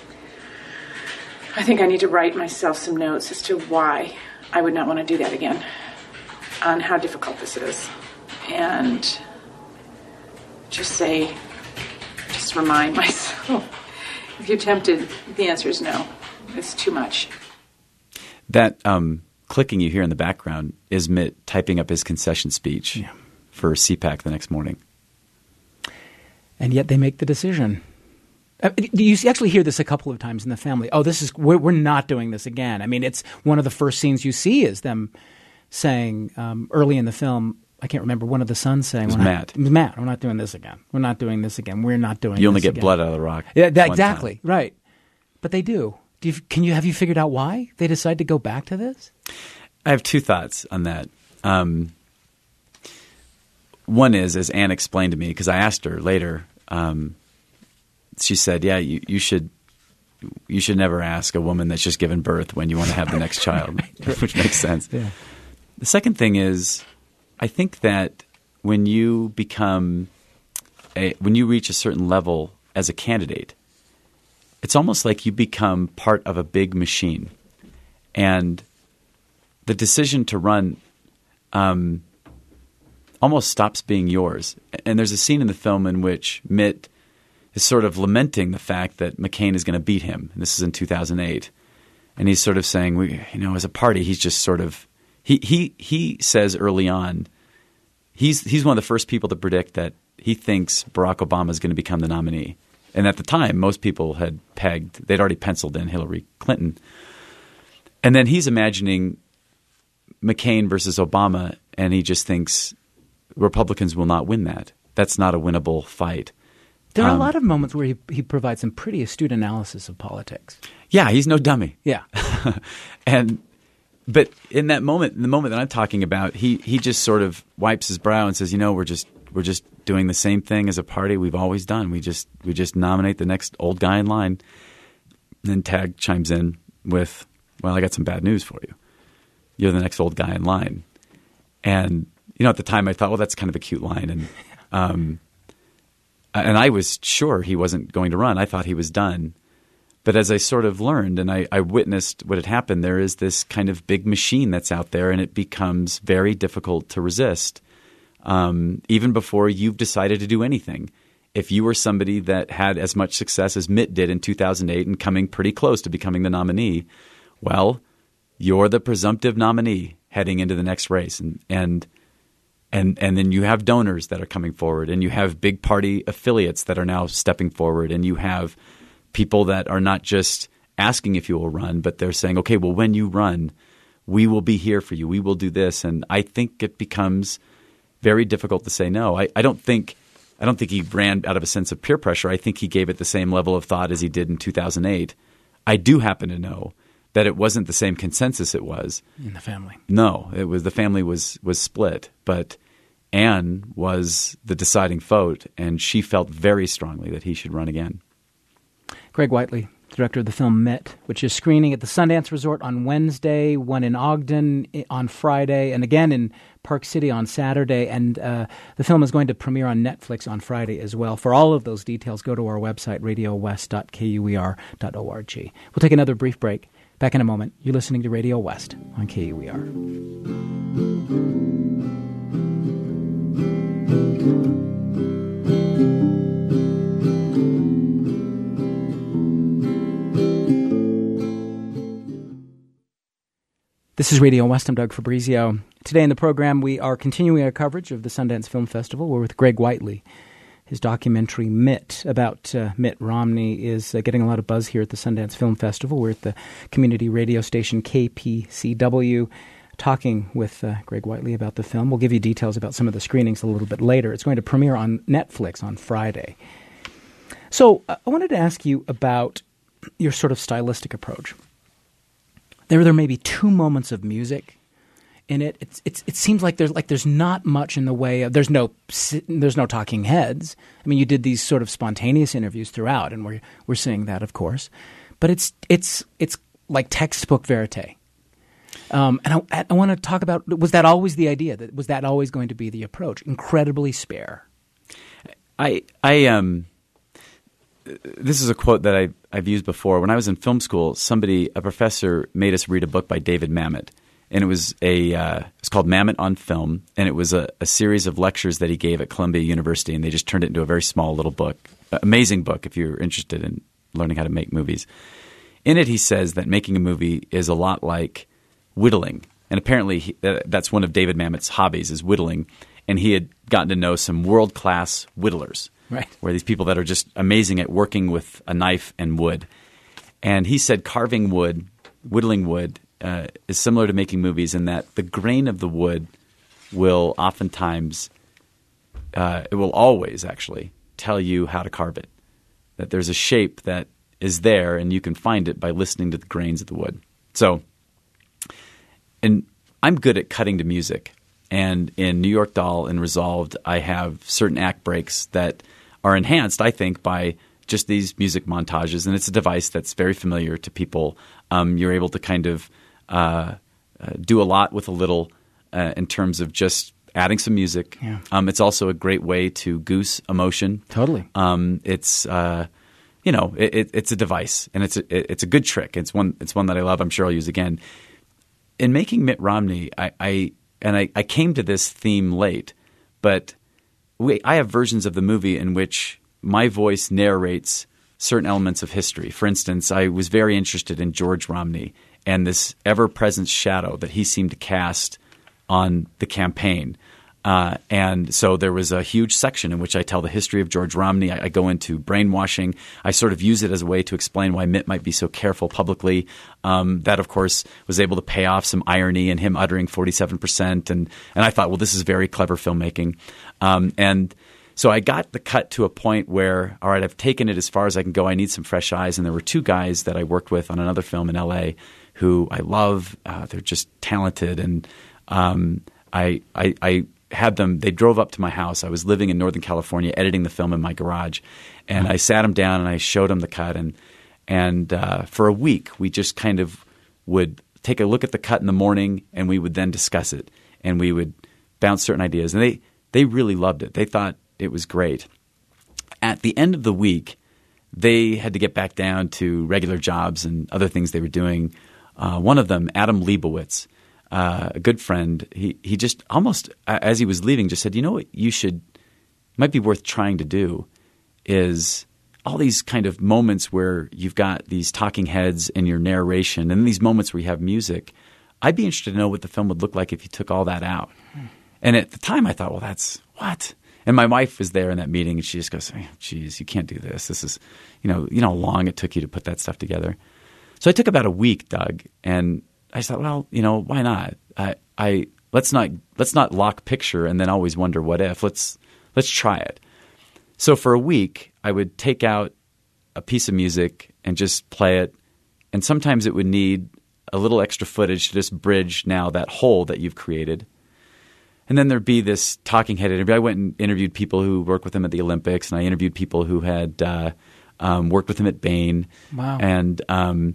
I think I need to write myself some notes as to why I would not want to do that again, on how difficult this is, and just say just remind myself, if you're tempted, the answer is no. It's too much. That um, clicking you hear in the background is Mitt typing up his concession speech yeah. for C PAC the next morning. And yet they make the decision. Uh, you actually hear this a couple of times in the family. Oh, this is we're, we're not doing this again. I mean, it's one of the first scenes you see is them saying um, early in the film. I can't remember one of the sons saying, it was we're Matt. Not, it was Matt. We're not doing this again. We're not doing this again. We're not doing. You only this get again. blood out of the rock. Yeah, that, exactly time. Right. But they do. Do you, can you have you figured out why they decide to go back to this? I have two thoughts on that. Um, one is, as Anne explained to me, because I asked her later. Um, she said, "Yeah, you, you should you should never ask a woman that's just given birth when you want to have the next child," which makes sense. Yeah. The second thing is, I think that when you become a, when you reach a certain level as a candidate, it's almost like you become part of a big machine, and the decision to run um, almost stops being yours. And there's a scene in the film in which Mitt is sort of lamenting the fact that McCain is going to beat him. And this is in two thousand eight, and he's sort of saying, "We, you know, as a party, he's just sort of he he he says early on, he's he's one of the first people to predict that he thinks Barack Obama is going to become the nominee." And at the time, most people had pegged, they'd already penciled in Hillary Clinton. And then he's imagining McCain versus Obama, and he just thinks Republicans will not win that. That's not a winnable fight. There are um, a lot of moments where he, he provides some pretty astute analysis of politics. Yeah, he's no dummy. Yeah. and But in that moment, in the moment that I'm talking about, he, he just sort of wipes his brow and says, you know, we're just we're just doing the same thing as a party we've always done. We just we just nominate the next old guy in line. And then Tag chimes in with, well, I got some bad news for you. You're the next old guy in line. And, you know, at the time I thought, well, that's kind of a cute line. And um, and I was sure he wasn't going to run. I thought he was done. But as I sort of learned and I, I witnessed what had happened, there is this kind of big machine that's out there, and it becomes very difficult to resist. Um, even before you've decided to do anything. If you were somebody that had as much success as Mitt did in two thousand eight and coming pretty close to becoming the nominee, well, you're the presumptive nominee heading into the next race. And and and and then you have donors that are coming forward, and you have big party affiliates that are now stepping forward, and you have people that are not just asking if you will run, but they're saying, okay, well, when you run, we will be here for you. We will do this. And I think it becomes very difficult to say no. I, I don't think I don't think he ran out of a sense of peer pressure. I think he gave it the same level of thought as he did in two thousand eight. I do happen to know that it wasn't the same consensus it was in the family. No, it was the family was was split, but Anne was the deciding vote, and she felt very strongly that he should run again. Greg Whiteley, director of the film Mitt, which is screening at the Sundance Resort on Wednesday, one in Ogden on Friday, and again in Park City on Saturday. And uh, the film is going to premiere on Netflix on Friday as well. For all of those details, go to our website, radio west dot k u e r dot org. We'll take another brief break. Back in a moment. You're listening to Radio West on K U E R. This is Radio West. I'm Doug Fabrizio. Today in the program, we are continuing our coverage of the Sundance Film Festival. We're with Greg Whiteley. His documentary, Mitt, about uh, Mitt Romney, is uh, getting a lot of buzz here at the Sundance Film Festival. We're at the community radio station K P C W talking with uh, Greg Whiteley about the film. We'll give you details about some of the screenings a little bit later. It's going to premiere on Netflix on Friday. So uh, I wanted to ask you about your sort of stylistic approach. There, there may be two moments of music in it. It's, it's, it seems like there's like there's not much in the way of there's no there's no talking heads. I mean, you did these sort of spontaneous interviews throughout, and we're we're seeing that, of course. But it's it's it's like textbook verite. Um, and I, I want to talk about, was that always the idea? That was that always going to be the approach? Incredibly spare. I I um. This is a quote that I've, I've used before. When I was in film school, somebody, a professor, made us read a book by David Mamet, and it was a uh, it's called Mamet on Film, and it was a, a series of lectures that he gave at Columbia University, and they just turned it into a very small little book amazing book if you're interested in learning how to make movies. In it, he says that making a movie is a lot like whittling. And apparently he, uh, that's one of David Mamet's hobbies is whittling. And he had gotten to know some world-class whittlers, right? Where these people that are just amazing at working with a knife and wood. And he said carving wood, whittling wood, uh, is similar to making movies in that the grain of the wood will oftentimes uh, – it will always actually tell you how to carve it, that there's a shape that is there and you can find it by listening to the grains of the wood. So – and I'm good at cutting to music. And in New York Doll and Resolved, I have certain act breaks that are enhanced, I think, by just these music montages. And it's a device that's very familiar to people. Um, you're able to kind of uh, uh, do a lot with a little uh, in terms of just adding some music. Yeah. Um, it's also a great way to goose emotion. Totally. Um, it's uh, you know, it, it, it's a device, and it's a, it, it's a good trick. It's one it's one that I love. I'm sure I'll use again. In making Mitt Romney, I, I and I, I came to this theme late, but we, I have versions of the movie in which my voice narrates certain elements of history. For instance, I was very interested in George Romney and this ever-present shadow that he seemed to cast on the campaign. Uh, and so there was a huge section in which I tell the history of George Romney. I, I go into brainwashing. I sort of use it as a way to explain why Mitt might be so careful publicly. Um, that, of course, was able to pay off some irony in him uttering forty-seven percent. And, and I thought, well, this is very clever filmmaking. Um, and so I got the cut to a point where, all right, I've taken it as far as I can go. I need some fresh eyes. And there were two guys that I worked with on another film in L A who I love. Uh, they're just talented. And um, I, I, I had them – they drove up to my house. I was living in Northern California editing the film in my garage. And mm-hmm. I sat them down and I showed them the cut. And, and uh, for a week we just kind of would take a look at the cut in the morning and we would then discuss it. And we would bounce certain ideas. And they, they really loved it. They thought it was great. At the end of the week, they had to get back down to regular jobs and other things they were doing. Uh, one of them, Adam Leibowitz, uh, a good friend, he he just almost uh, as he was leaving just said, you know what you should might be worth trying to do is all these kind of moments where you've got these talking heads in your narration and these moments where you have music. I'd be interested to know what the film would look like if you took all that out. Hmm. And at the time I thought, well, that's what? And my wife was there in that meeting and she just goes, geez, you can't do this. This is, you know, you know how long it took you to put that stuff together. So I took about a week, Doug, and I thought, well, you know, why not? I, I let's not let's not lock picture and then always wonder what if. Let's let's try it. So for a week, I would take out a piece of music and just play it, and sometimes it would need a little extra footage to just bridge now that hole that you've created. And then there'd be this talking head interview. I went and interviewed people who worked with him at the Olympics, and I interviewed people who had uh, um, worked with him at Bain. Wow. And um,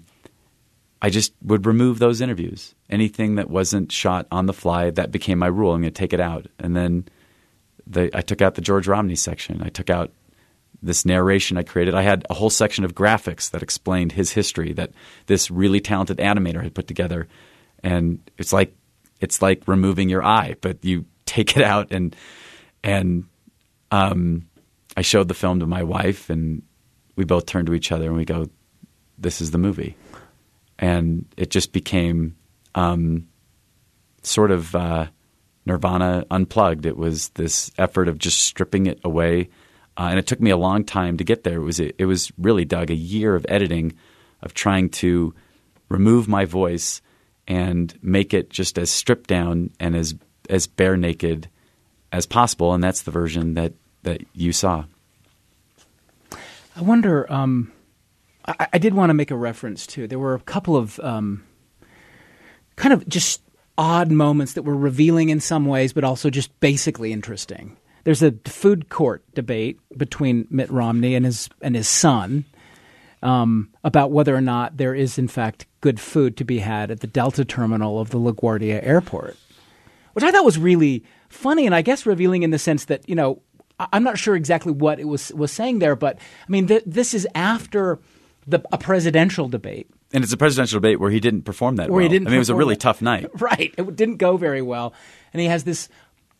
I just would remove those interviews. Anything that wasn't shot on the fly, that became my rule. I'm going to take it out. And then the, I took out the George Romney section. I took out this narration I created. I had a whole section of graphics that explained his history that this really talented animator had put together. And it's like It's like removing your eye, but you take it out. And and um, I showed the film to my wife, and we both turned to each other and we go, this is the movie. And it just became um, sort of uh, Nirvana unplugged. It was this effort of just stripping it away. Uh, and it took me a long time to get there. It was, it was really, Doug, a year of editing, of trying to remove my voice and make it just as stripped down and as as bare naked as possible, and that's the version that, that you saw. I wonder. Um, I, I did want to make a reference to. There were a couple of um, kind of just odd moments that were revealing in some ways, but also just basically interesting. There's a food court debate between Mitt Romney and his and his son. Um, about whether or not there is, in fact, good food to be had at the Delta terminal of the LaGuardia Airport, which I thought was really funny and I guess revealing in the sense that, you know, I'm not sure exactly what it was was saying there, but, I mean, th- this is after the, a presidential debate. And it's a presidential debate where he didn't perform that where well. He didn't I mean, it was a really it. tough night. Right. It didn't go very well. And he has this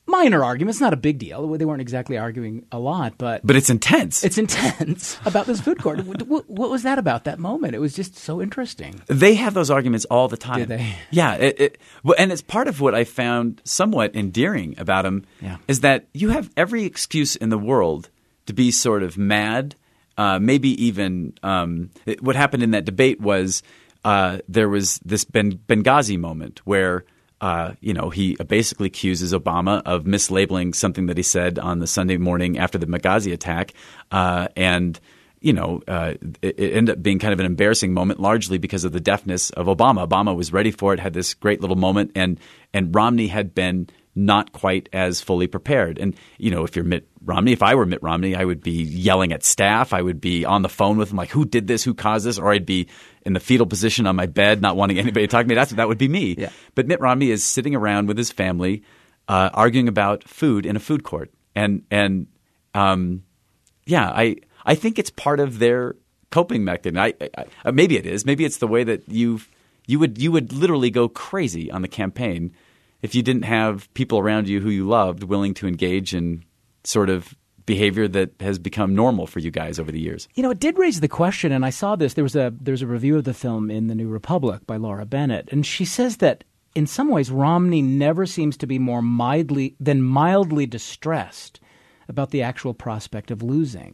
minor arguments, not a big deal. They weren't exactly arguing a lot, but but it's intense. It's intense about this food court. what, what was that about that moment? It was just so interesting. They have those arguments all the time. Do they? Yeah, it, it, well, and it's part of what I found somewhat endearing about him yeah. is that you have every excuse in the world to be sort of mad, uh, maybe even um, it, what happened in that debate was uh, there was this ben- Benghazi moment where Uh, you know, he basically accuses Obama of mislabeling something that he said on the Sunday morning after the Benghazi attack. Uh, and, you know, uh, it, it ended up being kind of an embarrassing moment, largely because of the deafness of Obama. Obama was ready for it, had this great little moment, and and Romney had been not quite as fully prepared. And, you know, if you're Mitt Romney, if I were Mitt Romney, I would be yelling at staff. I would be on the phone with them like, who did this? Who caused this? Or I'd be in the fetal position on my bed, not wanting anybody to talk to me. That's, that would be me. Yeah. But Mitt Romney is sitting around with his family uh, arguing about food in a food court. And, and um, yeah, I I think it's part of their coping mechanism. I, I, maybe it is. Maybe it's the way that you've, you would you would literally go crazy on the campaign if you didn't have people around you who you loved willing to engage in sort of behavior that has become normal for you guys over the years. You know, it did raise the question, and I saw this. There was a there's a review of the film in The New Republic by Laura Bennett, and she says that in some ways Romney never seems to be more mildly than mildly distressed about the actual prospect of losing.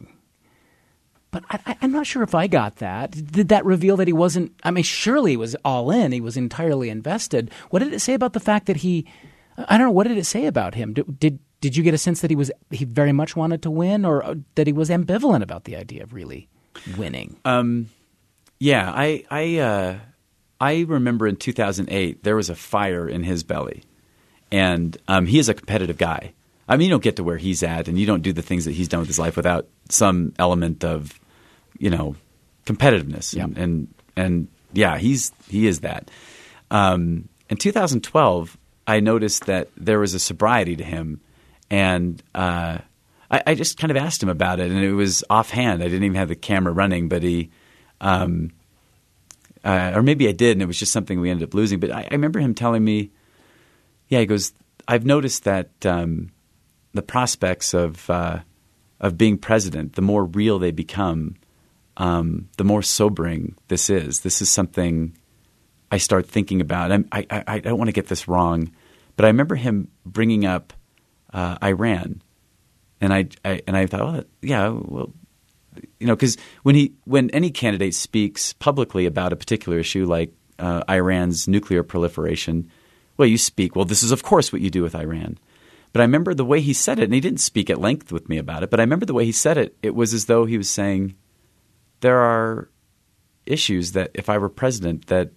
But I, I'm not sure if I got that. Did that reveal that he wasn't – I mean, surely he was all in. He was entirely invested. What did it say about the fact that he – I don't know. What did it say about him? Did, did did you get a sense that he was he very much wanted to win, or that he was ambivalent about the idea of really winning? Um, yeah, I I uh, I remember in two thousand eight there was a fire in his belly, and um, he is a competitive guy. I mean, you don't get to where he's at, and you don't do the things that he's done with his life without some element of, you know, competitiveness. Yeah. And, and and yeah, he's he is that. Um, in two thousand twelve, I noticed that there was a sobriety to him, and uh, I, I just kind of asked him about it, and it was offhand. I didn't even have the camera running, but he, um, uh, or maybe I did, and it was just something we ended up losing. But I, I remember him telling me, yeah, he goes, I've noticed that um, the prospects of uh, of being president, the more real they become, um, the more sobering this is. This is something I start thinking about. I'm, I, I, I don't want to get this wrong, but I remember him bringing up uh, Iran, and I, I and I thought, oh, yeah, well, you know, because when he when any candidate speaks publicly about a particular issue like uh, Iran's nuclear proliferation, well, you speak, well, this is of course what you do with Iran. But I remember the way he said it, and he didn't speak at length with me about it, but I remember the way he said it, it was as though he was saying, there are issues that if I were president, that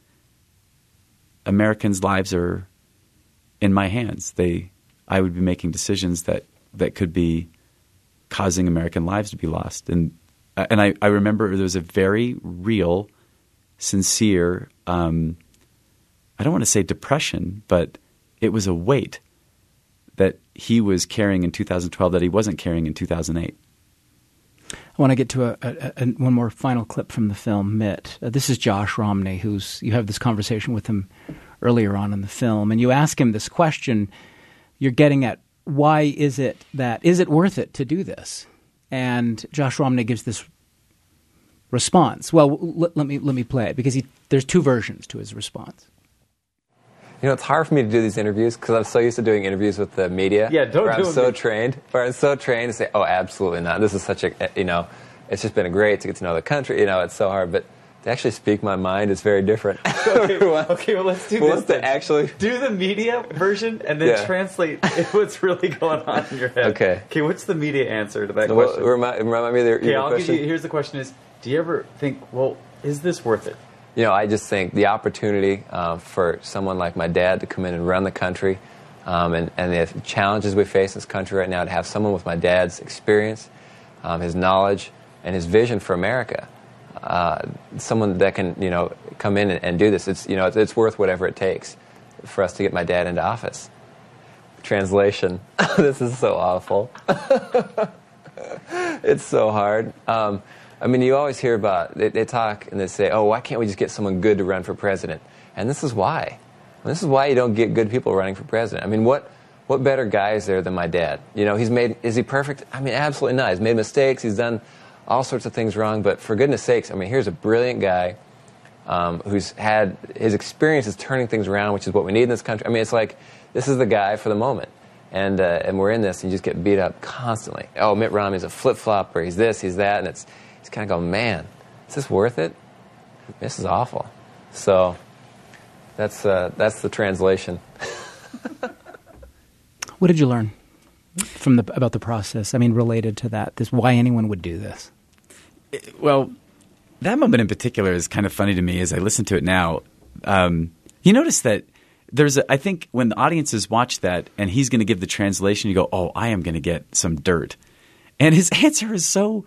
Americans' lives are in my hands. They, I would be making decisions that, that could be causing American lives to be lost. And and I, I remember there was a very real, sincere, um, I don't want to say depression, but it was a weight that he was carrying in two thousand twelve that he wasn't carrying in two thousand eight. I want to get to a, a, a, one more final clip from the film, Mitt. Uh, this is Josh Romney, who's you have this conversation with him earlier on in the film, and you ask him this question. You're getting at why is it that is it worth it to do this? And Josh Romney gives this response. Well, let, let me let me play it because he, there's two versions to his response. You know, it's hard for me to do these interviews because I'm so used to doing interviews with the media. Yeah, don't where do I'm so trained. Where I'm so trained to say, "Oh, absolutely not. This is such a, you know, it's just been great to get to know the country. You know, it's so hard." But to actually speak my mind is very different. okay, okay, well, let's do What's this. To actually do the media version and then yeah. translate what's really going on in your head. Okay. Okay. What's the media answer to that so question? What, remind, remind me of the, okay, your I'll question. give you. Here's the question: Is do you ever think, well, is this worth it? You know, I just think the opportunity uh, for someone like my dad to come in and run the country, um, and, and the challenges we face in this country right now, to have someone with my dad's experience, um, his knowledge, and his vision for America, uh, someone that can, you know, come in and, and do this. It's, you know, it's, it's worth whatever it takes for us to get my dad into office. Translation. This is so awful. It's so hard. Um, I mean, you always hear about, they, they talk and they say, oh, why can't we just get someone good to run for president? And this is why. And this is why you don't get good people running for president. I mean, what what better guy is there than my dad? You know, he's made, is he perfect? I mean, absolutely not. He's made mistakes. He's done all sorts of things wrong. But for goodness sakes, I mean, here's a brilliant guy um, who's had his experience is turning things around, which is what we need in this country. I mean, it's like this is the guy for the moment. And uh, and we're in this, and you just get beat up constantly. Oh, Mitt Romney's a flip-flopper. He's this, he's that. And it's, it's kind of going, man, is this worth it? This is awful. So that's uh, that's the translation. What did you learn from the about the process? I mean, related to that, this why anyone would do this? Well, that moment in particular is kind of funny to me as I listen to it now. Um, you notice that there's, a, I think, when the audiences watch that and he's going to give the translation, you go, "Oh, I am going to get some dirt," and his answer is so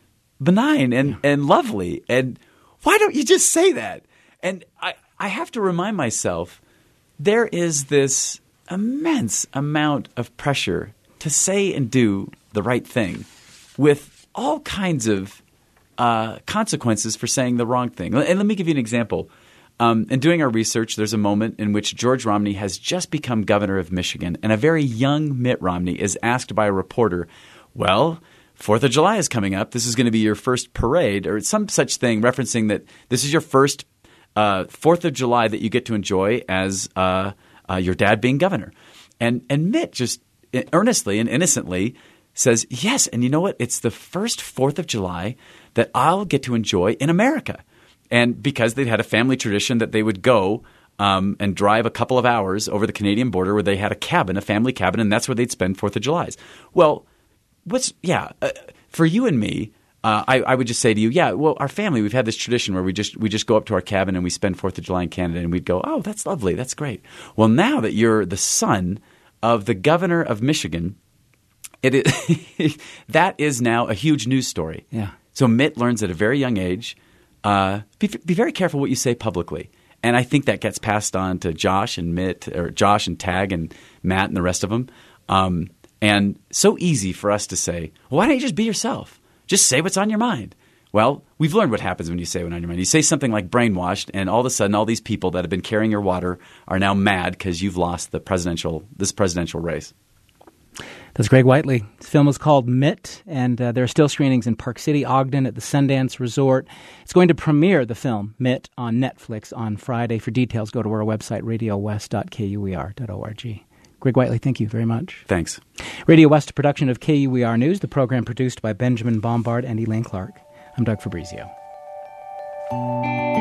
benign and, yeah. and lovely. And why don't you just say that? And I, I have to remind myself there is this immense amount of pressure to say and do the right thing with all kinds of uh, consequences for saying the wrong thing. And let me give you an example. Um, in doing our research, there's a moment in which George Romney has just become governor of Michigan, and a very young Mitt Romney is asked by a reporter, well, Fourth of July is coming up. This is going to be your first parade or some such thing, referencing that this is your first uh, Fourth of July that you get to enjoy as uh, uh, your dad being governor. And, and Mitt just earnestly and innocently says, yes, and you know what? It's the first Fourth of July that I'll get to enjoy in America. And because they'd had a family tradition that they would go um, and drive a couple of hours over the Canadian border where they had a cabin, a family cabin, and that's where they'd spend Fourth of July's. Well, what's yeah, uh, for you and me, uh, I, I would just say to you, yeah, well, our family, we've had this tradition where we just we just go up to our cabin and we spend Fourth of July in Canada, and we'd go, oh, that's lovely, that's great. Well, now that you're the son of the governor of Michigan, it is that is now a huge news story. Yeah. So Mitt learns at a very young age. Uh, be, be very careful what you say publicly. And I think that gets passed on to Josh and Mitt, or Josh and Tag and Matt and the rest of them. Um, and so easy for us to say, well, why don't you just be yourself? Just say what's on your mind. Well, we've learned what happens when you say what's on your mind. You say something like brainwashed, and all of a sudden all these people that have been carrying your water are now mad because you've lost the presidential this presidential race. That's Greg Whiteley. His film is called Mitt, and uh, there are still screenings in Park City, Ogden, at the Sundance Resort. It's going to premiere, the film, Mitt, on Netflix on Friday. For details, go to our website, radio west dot k u e r dot org. Greg Whiteley, thank you very much. Thanks. Radio West, a production of K U E R News, the program produced by Benjamin Bombard and Elaine Clark. I'm Doug Fabrizio.